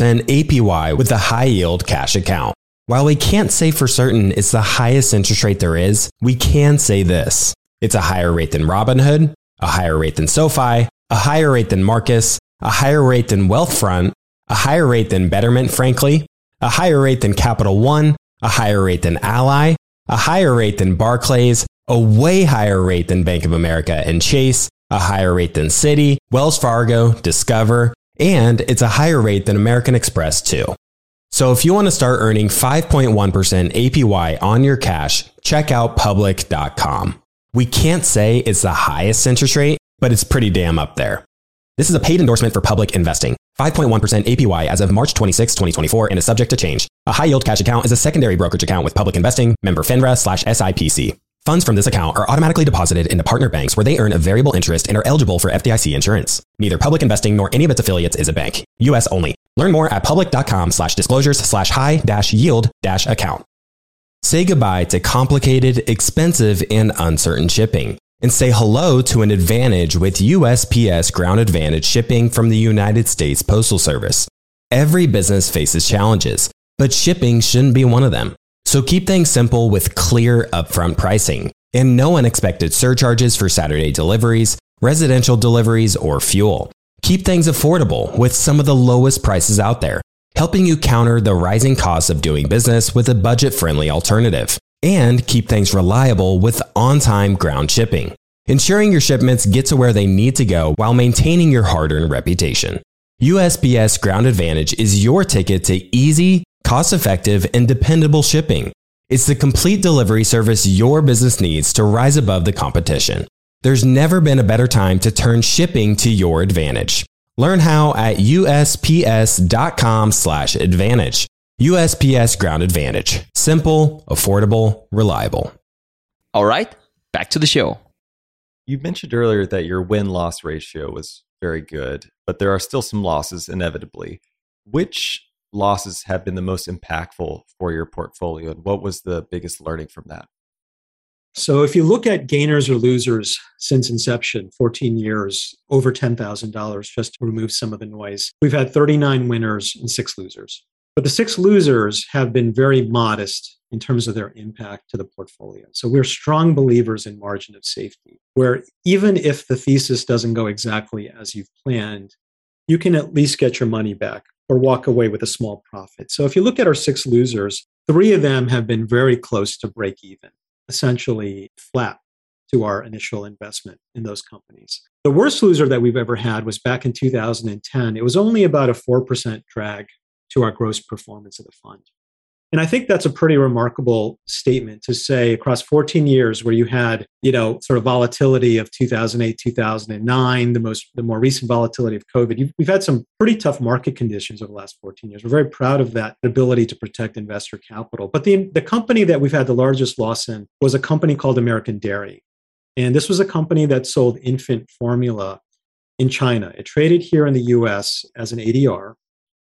APY with a high-yield cash account. While we can't say for certain it's the highest interest rate there is, we can say this. It's a higher rate than Robinhood, a higher rate than SoFi, a higher rate than Marcus, a higher rate than Wealthfront, a higher rate than Betterment, frankly, a higher rate than Capital One, a higher rate than Ally, a higher rate than Barclays, a way higher rate than Bank of America and Chase, a higher rate than Citi, Wells Fargo, Discover, and it's a higher rate than American Express too. So if you want to start earning 5.1% APY on your cash, check out Public.com. We can't say it's the highest interest rate, but it's pretty damn up there. This is a paid endorsement for Public Investing. 5.1% APY as of March 26, 2024 and is subject to change. A high-yield cash account is a secondary brokerage account with Public Investing, member FINRA/SIPC. Funds from this account are automatically deposited into partner banks where they earn a variable interest and are eligible for FDIC insurance. Neither Public Investing nor any of its affiliates is a bank. U.S. only. Learn more at public.com/disclosures/high-yield-account. Say goodbye to complicated, expensive, and uncertain shipping, and say hello to an advantage with USPS Ground Advantage shipping from the United States Postal Service. Every business faces challenges, but shipping shouldn't be one of them. So keep things simple with clear upfront pricing and no unexpected surcharges for Saturday deliveries, residential deliveries, or fuel. Keep things affordable with some of the lowest prices out there, helping you counter the rising costs of doing business with a budget-friendly alternative. And keep things reliable with on-time ground shipping, ensuring your shipments get to where they need to go while maintaining your hard-earned reputation. USPS Ground Advantage is your ticket to easy, cost-effective, and dependable shipping. It's the complete delivery service your business needs to rise above the competition. There's never been a better time to turn shipping to your advantage. Learn how at USPS.com/advantage. USPS Ground Advantage. Simple, affordable, reliable. All right, back to the show. You mentioned earlier that your win-loss ratio was very good, but there are still some losses inevitably. Which losses have been the most impactful for your portfolio, and what was the biggest learning from that? So if you look at gainers or losers since inception, 14 years, over $10,000, just to remove some of the noise, we've had 39 winners and 6 losers. But the 6 losers have been very modest in terms of their impact to the portfolio. So we're strong believers in margin of safety, where even if the thesis doesn't go exactly as you've planned, you can at least get your money back or walk away with a small profit. So if you look at our 6 losers, 3 of them have been very close to break even, essentially flat to our initial investment in those companies. The worst loser that we've ever had was back in 2010. It was only about a 4% drag to our gross performance of the fund. And I think that's a pretty remarkable statement to say across 14 years where you had, sort of volatility of 2008, 2009, the more recent volatility of COVID. We've had some pretty tough market conditions over the last 14 years. We're very proud of that ability to protect investor capital. But the company that we've had the largest loss in was a company called American Dairy. And this was a company that sold infant formula in China. It traded here in the US as an ADR.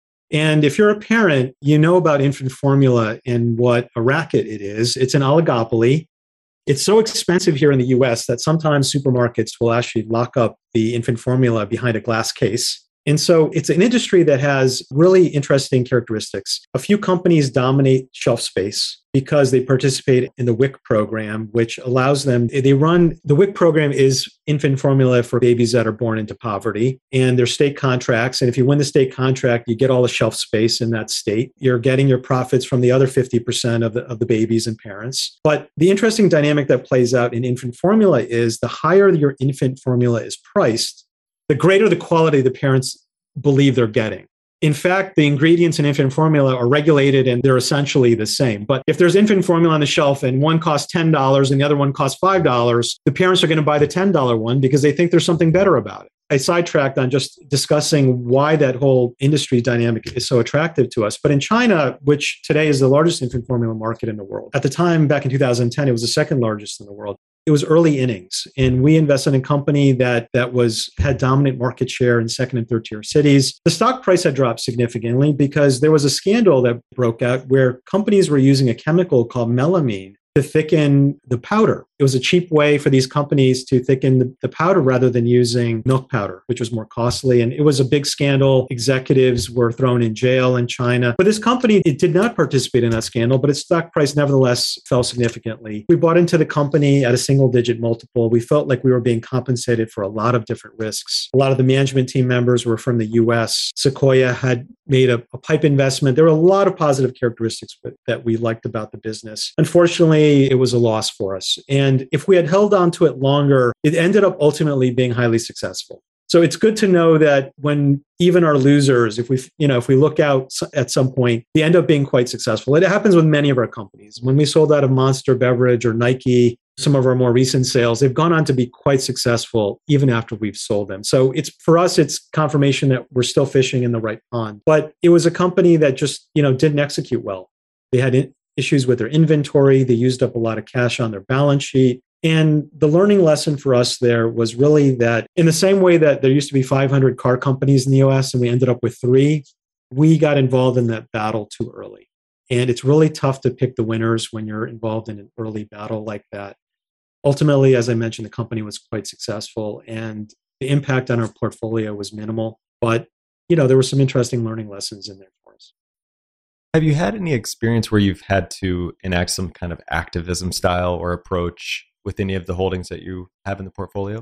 And if you're a parent, you know about infant formula and what a racket it is. It's an oligopoly. It's so expensive here in the US that sometimes supermarkets will actually lock up the infant formula behind a glass case. And so it's an industry that has really interesting characteristics. A few companies dominate shelf space because they participate in the WIC program, which allows them, the WIC program is infant formula for babies that are born into poverty, and there's state contracts. And if you win the state contract, you get all the shelf space in that state. You're getting your profits from the other 50% of the babies and parents. But the interesting dynamic that plays out in infant formula is the higher your infant formula is priced, the greater the quality the parents believe they're getting. In fact, the ingredients in infant formula are regulated and they're essentially the same. But if there's infant formula on the shelf and one costs $10 and the other one costs $5, the parents are going to buy the $10 one because they think there's something better about it. I sidetracked on just discussing why that whole industry dynamic is so attractive to us. But in China, which today is the largest infant formula market in the world, at the time, back in 2010, it was the second largest in the world. It was early innings, and we invested in a company that had dominant market share in second and third tier cities. The stock price had dropped significantly because there was a scandal that broke out where companies were using a chemical called melamine to thicken the powder. It was a cheap way for these companies to thicken the powder rather than using milk powder, which was more costly. And it was a big scandal. Executives were thrown in jail in China. But this company, it did not participate in that scandal, but its stock price nevertheless fell significantly. We bought into the company at a single-digit multiple. We felt like we were being compensated for a lot of different risks. A lot of the management team members were from the US. Sequoia had made a pipe investment. There were a lot of positive characteristics that we liked about the business. Unfortunately, it was a loss for us. And if we had held on to it longer, it ended up ultimately being highly successful. So it's good to know that when even our losers, if we look out at some point, they end up being quite successful. It happens with many of our companies. When we sold out of Monster Beverage or Nike, some of our more recent sales, they've gone on to be quite successful even after we've sold them. So for us, it's confirmation that we're still fishing in the right pond. But it was a company that just, didn't execute well. They had issues with their inventory. They used up a lot of cash on their balance sheet. And the learning lesson for us there was really that in the same way that there used to be 500 car companies in the US and we ended up with 3, we got involved in that battle too early. And it's really tough to pick the winners when you're involved in an early battle like that. Ultimately, as I mentioned, the company was quite successful and the impact on our portfolio was minimal. But, there were some interesting learning lessons in there for us. Have you had any experience where you've had to enact some kind of activism style or approach with any of the holdings that you have in the portfolio?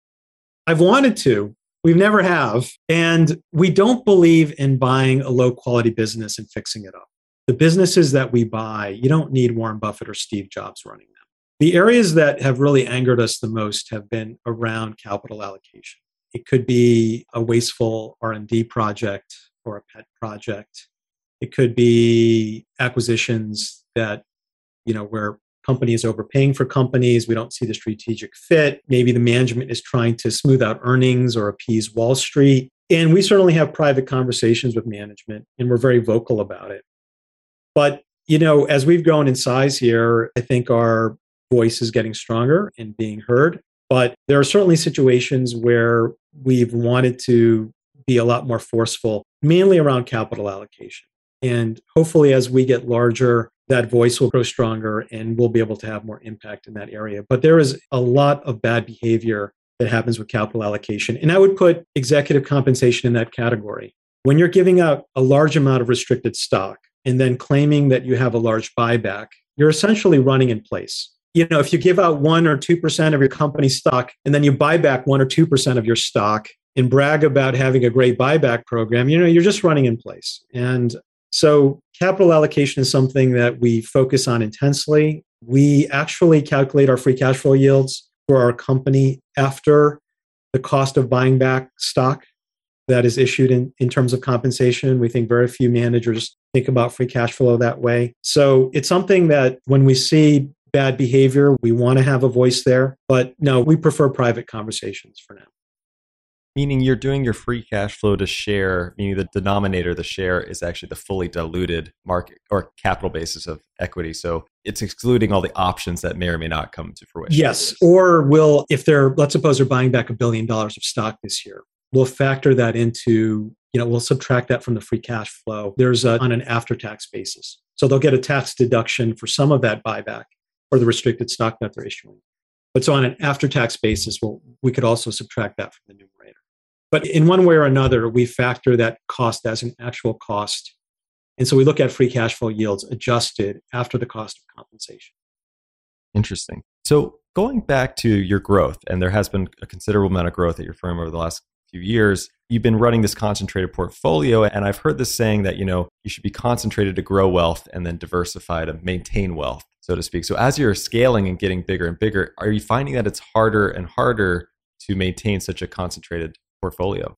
I've wanted to. We've never have. And we don't believe in buying a low quality business and fixing it up. The businesses that we buy, you don't need Warren Buffett or Steve Jobs running them. The areas that have really angered us the most have been around capital allocation. It could be a wasteful R&D project or a pet project. It could be acquisitions that where company is overpaying for companies. We don't see the strategic fit. Maybe the management is trying to smooth out earnings or appease Wall Street. And we certainly have private conversations with management, and we're very vocal about it. But, as we've grown in size here, I think our voice is getting stronger and being heard. But there are certainly situations where we've wanted to be a lot more forceful, mainly around capital allocation. And hopefully, as we get larger, that voice will grow stronger and we'll be able to have more impact in that area. But there is a lot of bad behavior that happens with capital allocation. And I would put executive compensation in that category. When you're giving out a large amount of restricted stock and then claiming that you have a large buyback, you're essentially running in place. If you give out 1 or 2% of your company stock and then you buy back 1 or 2% of your stock and brag about having a great buyback program, you're just running in place. And so capital allocation is something that we focus on intensely. We actually calculate our free cash flow yields for our company after the cost of buying back stock that is issued in terms of compensation. We think very few managers think about free cash flow that way. So it's something that when we see bad behavior, we want to have a voice there. But no, we prefer private conversations for now. Meaning you're doing your free cash flow to share, meaning the denominator, the share, is actually the fully diluted market or capital basis of equity. So it's excluding all the options that may or may not come to fruition. Yes. Or let's suppose they're buying back $1 billion of stock this year. We'll factor that into, we'll subtract that from the free cash flow. There's on an after-tax basis. So they'll get a tax deduction for some of that buyback or the restricted stock that they're issuing. But so on an after-tax basis, we could also subtract that from the numerator. But in one way or another, we factor that cost as an actual cost. And so we look at free cash flow yields adjusted after the cost of compensation. Interesting. So going back to your growth, and there has been a considerable amount of growth at your firm over the last few years, you've been running this concentrated portfolio. And I've heard this saying that, you should be concentrated to grow wealth and then diversify to maintain wealth, so to speak. So as you're scaling and getting bigger and bigger, are you finding that it's harder and harder to maintain such a concentrated portfolio?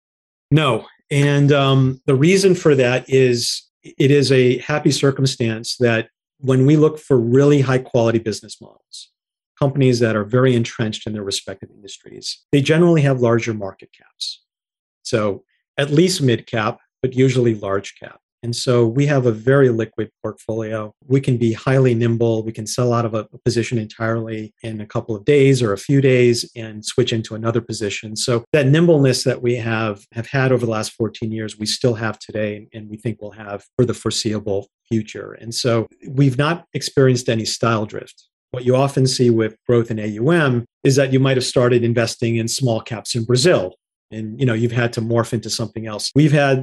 No. And the reason for that is it is a happy circumstance that when we look for really high quality business models, companies that are very entrenched in their respective industries, they generally have larger market caps. So at least mid cap, but usually large cap. And so we have a very liquid portfolio. We can be highly nimble. We can sell out of a position entirely in a couple of days or a few days and switch into another position. So that nimbleness that we have had over the last 14 years, we still have today, and we think we'll have for the foreseeable future. And so we've not experienced any style drift. What you often see with growth in AUM is that you might have started investing in small caps in Brazil. And you've had to morph into something else.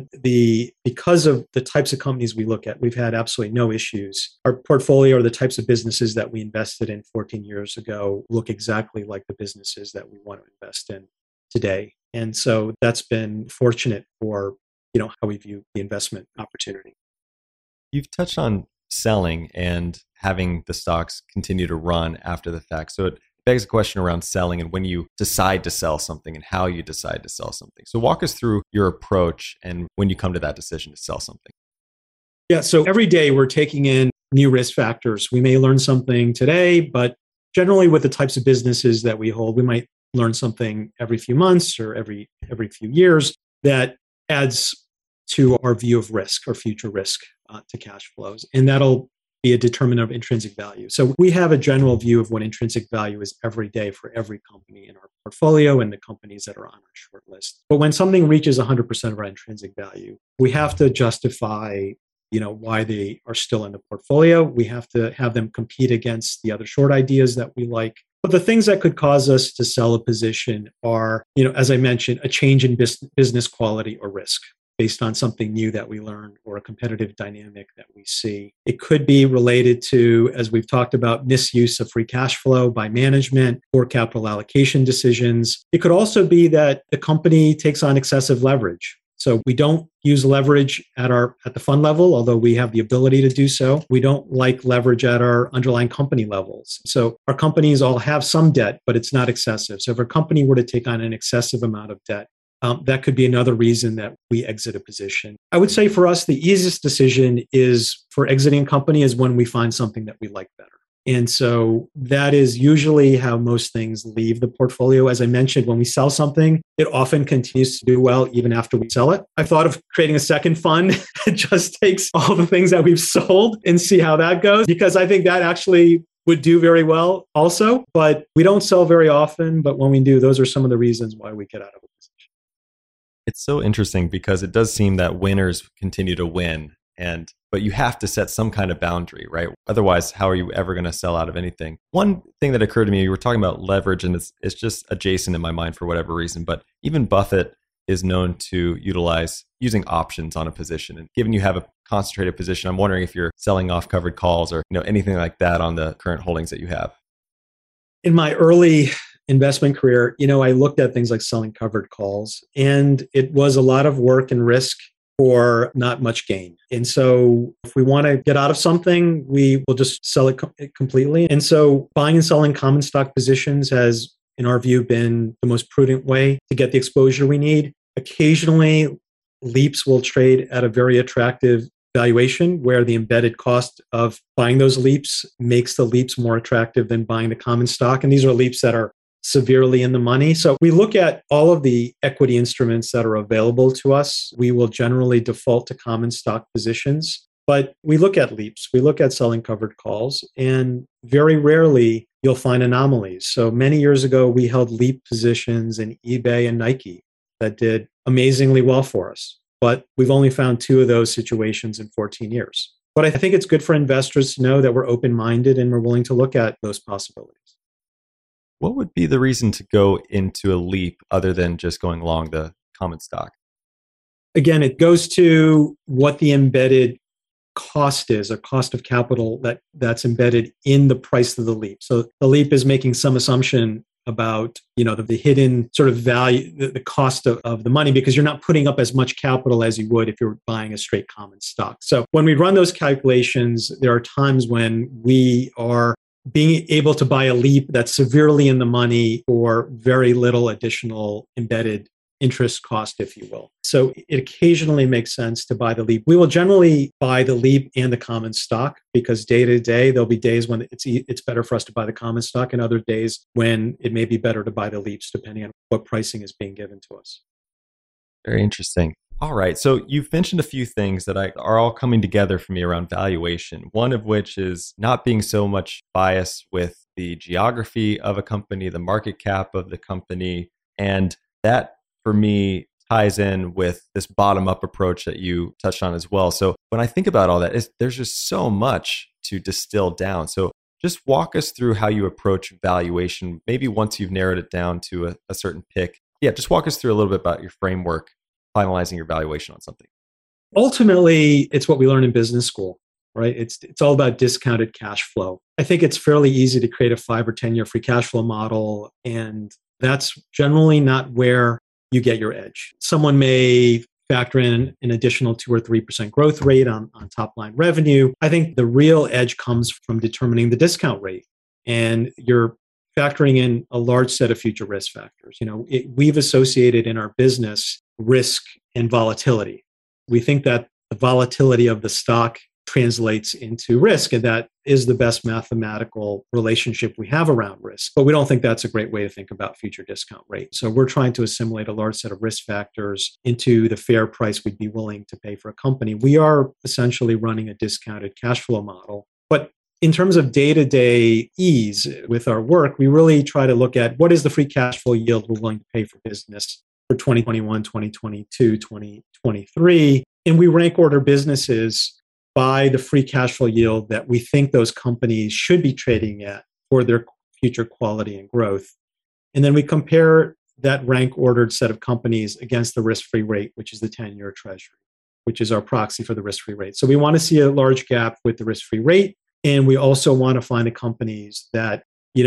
Because of the types of companies we look at, we've had absolutely no issues. Our portfolio or the types of businesses that we invested in 14 years ago look exactly like the businesses that we want to invest in today. And so that's been fortunate for how we view the investment opportunity. You've touched on selling and having the stocks continue to run after the fact. So it begs a question around selling and when you decide to sell something and how you decide to sell something. So walk us through your approach and when you come to that decision to sell something. Yeah, so every day we're taking in new risk factors. We may learn something today, but generally with the types of businesses that we hold, we might learn something every few months or every few years that adds to our view of risk or future risk to cash flows. And that'll be a determinant of intrinsic value. So we have a general view of what intrinsic value is every day for every company in our portfolio and the companies that are on our short list. But when something reaches 100% of our intrinsic value, we have to justify, why they are still in the portfolio. We have to have them compete against the other short ideas that we like. But the things that could cause us to sell a position are, as I mentioned, a change in business quality or risk based on something new that we learned or a competitive dynamic that we see. It could be related to, as we've talked about, misuse of free cash flow by management or capital allocation decisions. It could also be that the company takes on excessive leverage. So we don't use leverage at the fund level, although we have the ability to do so. We don't like leverage at our underlying company levels. So our companies all have some debt, but it's not excessive. So if a company were to take on an excessive amount of debt, that could be another reason that we exit a position. I would say for us, the easiest decision is for exiting a company is when we find something that we like better. And so that is usually how most things leave the portfolio. As I mentioned, when we sell something, it often continues to do well even after we sell it. I thought of creating a second fund. It just takes all the things that we've sold and see how that goes, because I think that actually would do very well also. But we don't sell very often. But when we do, those are some of the reasons why we get out of a position. It's so interesting because it does seem that winners continue to win. But you have to set some kind of boundary, right? Otherwise, how are you ever going to sell out of anything? One thing that occurred to me, you were talking about leverage, and it's just adjacent in my mind for whatever reason. But even Buffett is known to utilize using options on a position. And given you have a concentrated position, I'm wondering if you're selling off covered calls or anything like that on the current holdings that you have. In my early investment career, I looked at things like selling covered calls, and it was a lot of work and risk for not much gain. And so if we want to get out of something, we will just sell it completely. And so buying and selling common stock positions has, in our view, been the most prudent way to get the exposure we need. Occasionally, LEAPs will trade at a very attractive valuation where the embedded cost of buying those LEAPs makes the LEAPs more attractive than buying the common stock. And these are LEAPs that are severely in the money. So we look at all of the equity instruments that are available to us. We will generally default to common stock positions, but we look at LEAPs, we look at selling covered calls, and very rarely you'll find anomalies. So many years ago, we held LEAP positions in eBay and Nike that did amazingly well for us, but we've only found 2 of those situations in 14 years. But I think it's good for investors to know that we're open-minded and we're willing to look at those possibilities. What would be the reason to go into a LEAP other than just going long the common stock? Again, it goes to what the embedded cost is, a cost of capital that's embedded in the price of the LEAP. So the LEAP is making some assumption about the hidden sort of value, the cost of the money, because you're not putting up as much capital as you would if you're buying a straight common stock. So when we run those calculations, there are times when we are being able to buy a LEAP that's severely in the money for very little additional embedded interest cost, if you will. So it occasionally makes sense to buy the LEAP. We will generally buy the LEAP and the common stock because day to day, there'll be days when it's better for us to buy the common stock and other days when it may be better to buy the LEAPs depending on what pricing is being given to us. Very interesting. All right. So you've mentioned a few things that are all coming together for me around valuation, one of which is not being so much biased with the geography of a company, the market cap of the company. And that, for me, ties in with this bottom-up approach that you touched on as well. So when I think about all that, there's just so much to distill down. So just walk us through how you approach valuation, maybe once you've narrowed it down to a certain pick. Yeah, just walk us through a little bit about your framework, finalizing your valuation on something. Ultimately, it's what we learn in business school, right? It's all about discounted cash flow. I think it's fairly easy to create a 5 or 10-year free cash flow model, and that's generally not where you get your edge. Someone may factor in an additional 2 or 3% growth rate on top line revenue. I think the real edge comes from determining the discount rate, and you're factoring in a large set of future risk factors. We've associated in our business risk and volatility. We think that the volatility of the stock translates into risk, and that is the best mathematical relationship we have around risk. But we don't think that's a great way to think about future discount rate. So we're trying to assimilate a large set of risk factors into the fair price we'd be willing to pay for a company. We are essentially running a discounted cash flow model. But in terms of day-to-day ease with our work, we really try to look at what is the free cash flow yield we're willing to pay for business for 2021, 2022, 2023. And we rank order businesses by the free cash flow yield that we think those companies should be trading at for their future quality and growth. And then we compare that rank ordered set of companies against the risk-free rate, which is the 10-year treasury, which is our proxy for the risk-free rate. So we want to see a large gap with the risk-free rate. And we also want to find the companies that,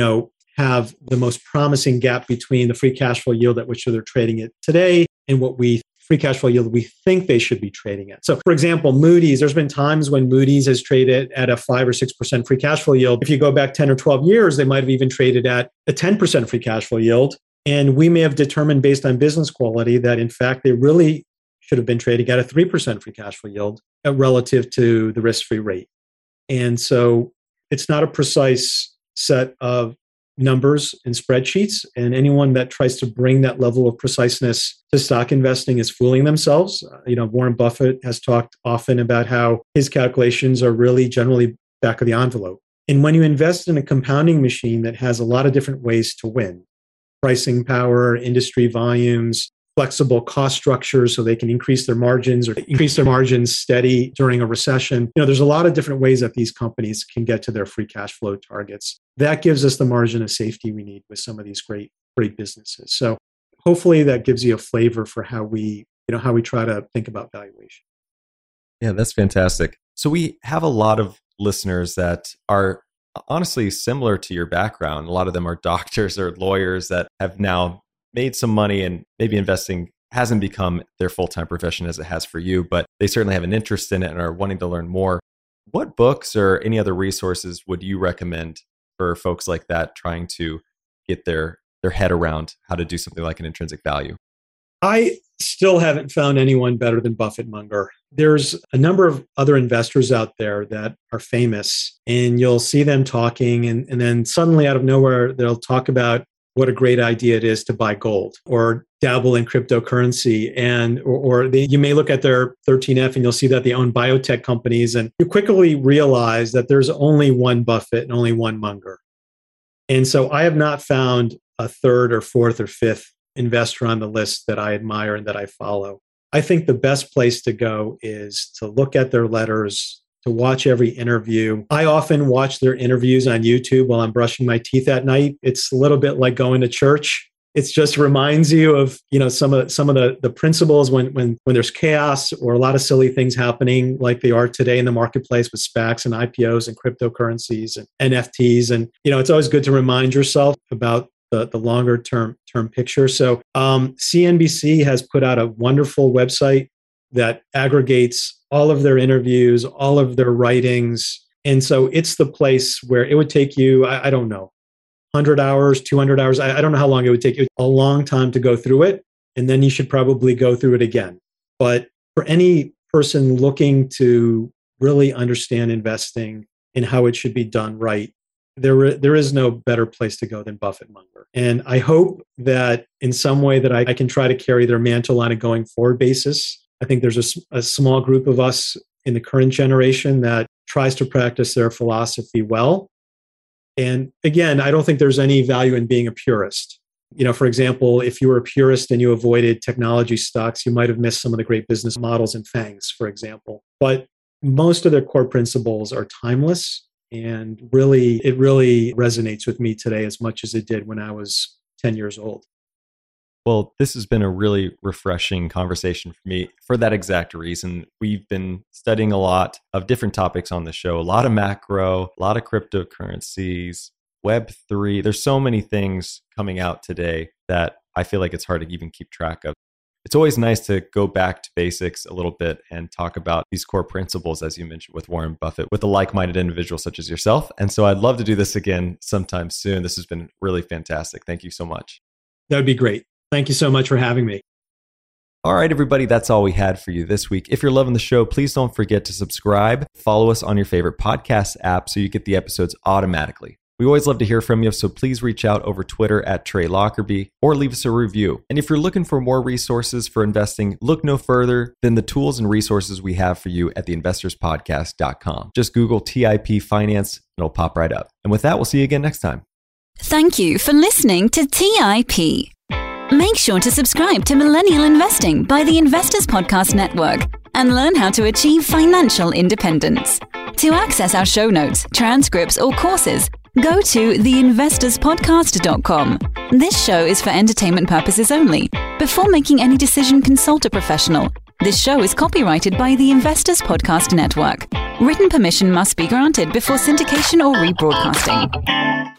have the most promising gap between the free cash flow yield at which they're trading it today and what free cash flow yield we think they should be trading at. So for example, Moody's, there's been times when Moody's has traded at a 5 or 6% free cash flow yield. If you go back 10 or 12 years, they might have even traded at a 10% free cash flow yield. And we may have determined based on business quality that, in fact, they really should have been trading at a 3% free cash flow yield relative to the risk-free rate. And so it's not a precise set of numbers and spreadsheets. And anyone that tries to bring that level of preciseness to stock investing is fooling themselves. Warren Buffett has talked often about how his calculations are really generally back of the envelope. And when you invest in a compounding machine that has a lot of different ways to win, pricing power, industry volumes, flexible cost structures so they can increase their margins or increase their margins steady during a recession. There's a lot of different ways that these companies can get to their free cash flow targets. That gives us the margin of safety we need with some of these great businesses. So hopefully that gives you a flavor for how we try to think about valuation. Yeah, that's fantastic. So we have a lot of listeners that are honestly similar to your background. A lot of them are doctors or lawyers that have now made some money, and maybe investing hasn't become their full-time profession as it has for you, but they certainly have an interest in it and are wanting to learn more. What books or any other resources would you recommend for folks like that trying to get their head around how to do something like an intrinsic value? I still haven't found anyone better than Buffett Munger. There's a number of other investors out there that are famous, and you'll see them talking, and then suddenly out of nowhere, they'll talk about what a great idea it is to buy gold or dabble in cryptocurrency. You may look at their 13F and you'll see that they own biotech companies, and you quickly realize that there's only one Buffett and only one Munger. And so I have not found a third or fourth or fifth investor on the list that I admire and that I follow. I think the best place to go is to look at their letters, to watch every interview. I often watch their interviews on YouTube while I'm brushing my teeth at night. It's a little bit like going to church. It just reminds you of, some of the principles when there's chaos or a lot of silly things happening like they are today in the marketplace with SPACs and IPOs and cryptocurrencies and NFTs. And, it's always good to remind yourself about the longer term picture. So CNBC has put out a wonderful website that aggregates all of their interviews, all of their writings. And so it's the place where it would take you, I don't know, 100 hours, 200 hours. I don't know how long it would take you, a long time to go through it. And then you should probably go through it again. But for any person looking to really understand investing and how it should be done right, there is no better place to go than Buffett Munger. And I hope that in some way that I can try to carry their mantle on a going forward basis. I think there's a small group of us in the current generation that tries to practice their philosophy well. And again, I don't think there's any value in being a purist. For example, if you were a purist and you avoided technology stocks, you might have missed some of the great business models in FANGs, for example. But most of their core principles are timeless. And it really resonates with me today as much as it did when I was 10 years old. Well, this has been a really refreshing conversation for me for that exact reason. We've been studying a lot of different topics on the show, a lot of macro, a lot of cryptocurrencies, Web3. There's so many things coming out today that I feel like it's hard to even keep track of. It's always nice to go back to basics a little bit and talk about these core principles, as you mentioned, with Warren Buffett, with a like-minded individual such as yourself. And so I'd love to do this again sometime soon. This has been really fantastic. Thank you so much. That would be great. Thank you so much for having me. All right, everybody, that's all we had for you this week. If you're loving the show, please don't forget to subscribe. Follow us on your favorite podcast app so you get the episodes automatically. We always love to hear from you, so please reach out over Twitter at Trey Lockerbie or leave us a review. And if you're looking for more resources for investing, look no further than the tools and resources we have for you at theinvestorspodcast.com. Just Google TIP Finance and it'll pop right up. And with that, we'll see you again next time. Thank you for listening to TIP. Make sure to subscribe to Millennial Investing by the Investors Podcast Network and learn how to achieve financial independence. To access our show notes, transcripts, or courses, go to theinvestorspodcast.com. This show is for entertainment purposes only. Before making any decision, consult a professional. This show is copyrighted by the Investors Podcast Network. Written permission must be granted before syndication or rebroadcasting.